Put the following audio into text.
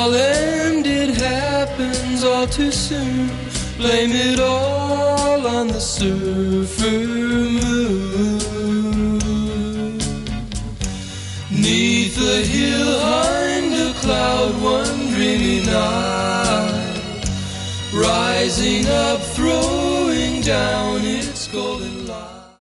and it happens all too soon. Blame it all on the surfer moon. Neath the hill, hind a cloud, one dreamy night, rising up, throwing down its golden light.